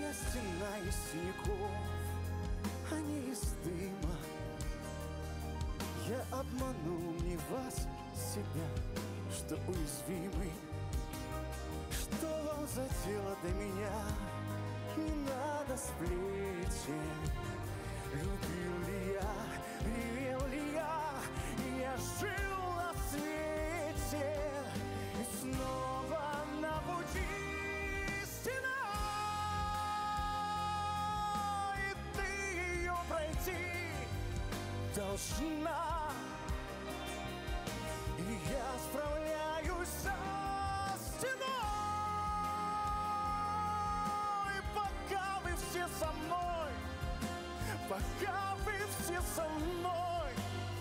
Эта стена из синяков, а не из дыма. Я обманул не вас, себя, что уязвимый. Что вам за дело до меня? Не надо сплетен. Любил ли я, ревел ли я жил на свете. И снова на пути стена, и ты ее пройти должна. И я справляюсь со стеной, пока вы все со мной, пока вы все со мной.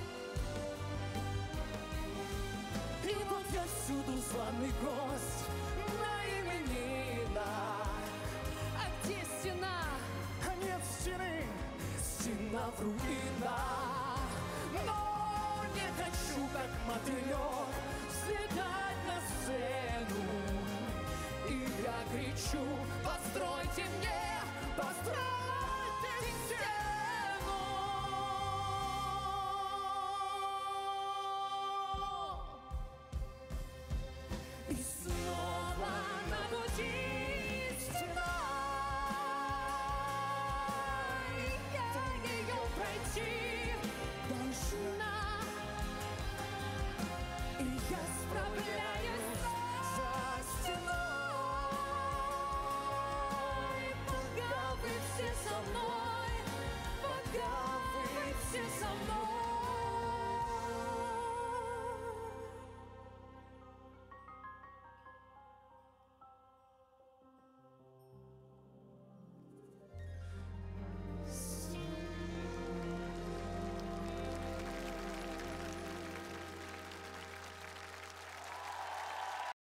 И вот я всюду званый гость на именинах. А где стена? А нет стены, стена в руинах. Но не хочу, как мотылёк, взлетать на сцену. И я кричу: